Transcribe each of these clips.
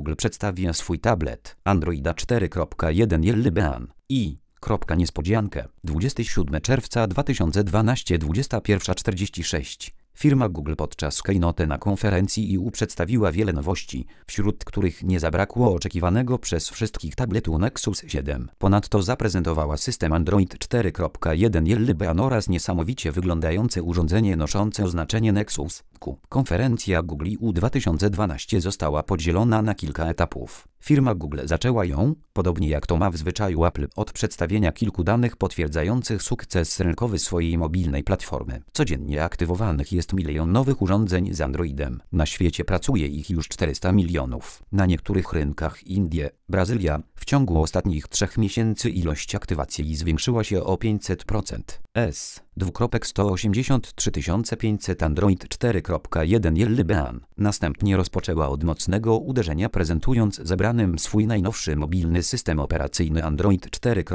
Google przedstawia swój tablet Androida 4.1 Jelly Bean i niespodziankę. 27 czerwca 2012 21:46. Firma Google podczas keynote na konferencji EU przedstawiła wiele nowości, wśród których nie zabrakło oczekiwanego przez wszystkich tabletu Nexus 7. Ponadto zaprezentowała system Android 4.1 Jelly Bean oraz niesamowicie wyglądające urządzenie noszące oznaczenie Nexus Q. Konferencja Google EU 2012 została podzielona na kilka etapów. Firma Google zaczęła ją, podobnie jak to ma w zwyczaju Apple, od przedstawienia kilku danych potwierdzających sukces rynkowy swojej mobilnej platformy. Codziennie aktywowanych jest 1 milion nowych urządzeń z Androidem. Na świecie pracuje ich już 400 milionów. Na niektórych rynkach Indie, Brazylia, w ciągu ostatnich 3 miesięcy ilość aktywacji zwiększyła się o 500%. S:183 500 Android 4.1 Jelly Bean. Następnie rozpoczęła od mocnego uderzenia, prezentując zebranym swój najnowszy mobilny system operacyjny Android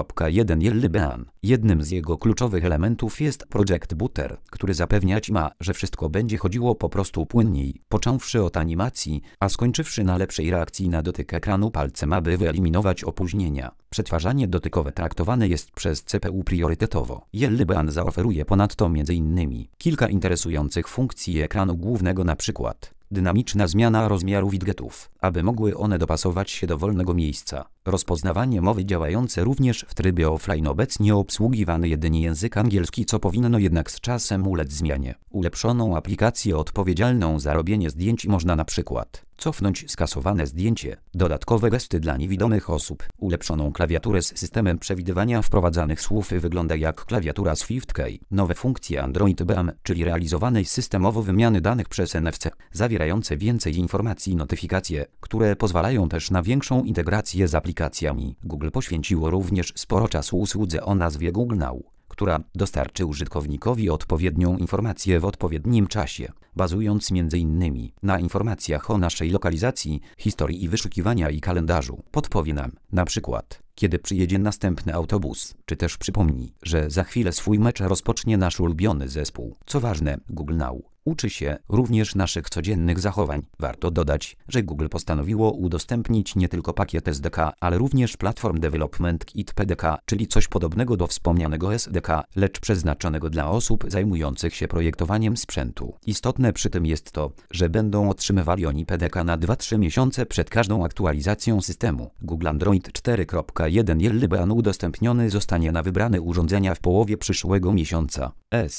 4.1 Jelly Bean. Jednym z jego kluczowych elementów jest Project Butter, który zapewniać ma, że wszystko będzie chodziło po prostu płynniej, począwszy od animacji, a skończywszy na lepszej reakcji na dotyk ekranu palcem, aby wyeliminować opóźnienia. Przetwarzanie dotykowe traktowane jest przez CPU priorytetowo. Jelly Bean zaoferuje ponadto m.in. kilka interesujących funkcji ekranu głównego, np. dynamiczna zmiana rozmiaru widgetów, aby mogły one dopasować się do wolnego miejsca. Rozpoznawanie mowy działające również w trybie offline, obecnie obsługiwany jedynie język angielski, co powinno jednak z czasem ulec zmianie. Ulepszoną aplikację odpowiedzialną za robienie zdjęć, można np. cofnąć skasowane zdjęcie, dodatkowe gesty dla niewidomych osób, ulepszoną klawiaturę z systemem przewidywania wprowadzanych słów, wygląda jak klawiatura SwiftKey. Nowe funkcje Android Beam, czyli realizowanej systemowo wymiany danych przez NFC, zawierające więcej informacji, notyfikacje, które pozwalają też na większą integrację z aplikacjami. Google poświęciło również sporo czasu usłudze o nazwie Google Now, która dostarczy użytkownikowi odpowiednią informację w odpowiednim czasie, bazując m.in. na informacjach o naszej lokalizacji, historii i wyszukiwania i kalendarzu. Podpowie nam, np. kiedy przyjedzie następny autobus, czy też przypomni, że za chwilę swój mecz rozpocznie nasz ulubiony zespół. Co ważne, Google Now uczy się również naszych codziennych zachowań. Warto dodać, że Google postanowiło udostępnić nie tylko pakiet SDK, ale również Platform Development Kit PDK, czyli coś podobnego do wspomnianego SDK, lecz przeznaczonego dla osób zajmujących się projektowaniem sprzętu. Istotne przy tym jest to, że będą otrzymywali oni PDK na 2-3 miesiące przed każdą aktualizacją systemu. Google Android 4.1 Jelly Bean udostępniony zostanie na wybrane urządzenia w połowie przyszłego miesiąca.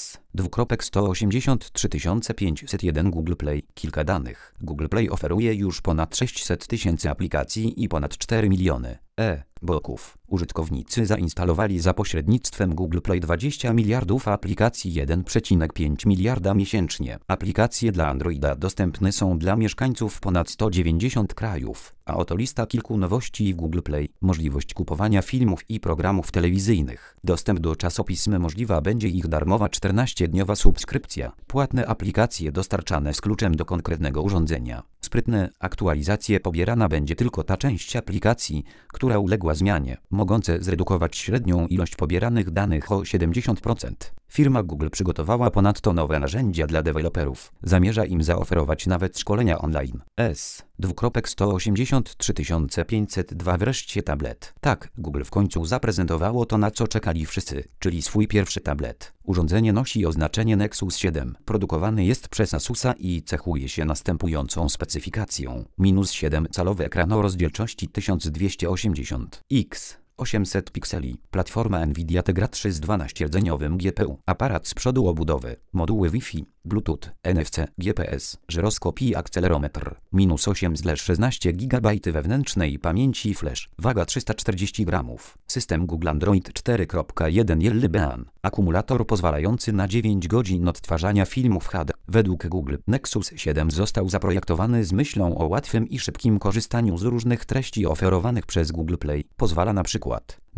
S:183 501 Google Play. Kilka danych. Google Play oferuje już ponad 600 tysięcy aplikacji i ponad 4 miliony e-booków. Użytkownicy zainstalowali za pośrednictwem Google Play 20 miliardów aplikacji, 1,5 miliarda miesięcznie. Aplikacje dla Androida dostępne są dla mieszkańców ponad 190 krajów. A oto lista kilku nowości w Google Play. Możliwość kupowania filmów i programów telewizyjnych. Dostęp do czasopism, możliwa będzie ich darmowa 14-dniowa subskrypcja. Płatne aplikacje dostarczane z kluczem do konkretnego urządzenia. Sprytne aktualizacje. Pobierana będzie tylko ta część aplikacji, która uległa zmianie, mogące zredukować średnią ilość pobieranych danych o 70%. Firma Google przygotowała ponadto nowe narzędzia dla deweloperów. Zamierza im zaoferować nawet szkolenia online. S:183 502 wreszcie tablet. Tak, Google w końcu zaprezentowało to, na co czekali wszyscy, czyli swój pierwszy tablet. Urządzenie nosi oznaczenie Nexus 7. Produkowany jest przez Asusa i cechuje się następującą specyfikacją. -7-calowy ekran o rozdzielczości 1280x. 800 pikseli, platforma Nvidia Tegra 3 z 12-rdzeniowym GPU, aparat z przodu obudowy, moduły Wi-Fi, Bluetooth, NFC, GPS, żyroskop i akcelerometr, -8/16 GB wewnętrznej pamięci flash, waga 340 gramów, system Google Android 4.1 Jelly Bean, akumulator pozwalający na 9 godzin odtwarzania filmów HD. Według Google, Nexus 7 został zaprojektowany z myślą o łatwym i szybkim korzystaniu z różnych treści oferowanych przez Google Play. Pozwala na przykład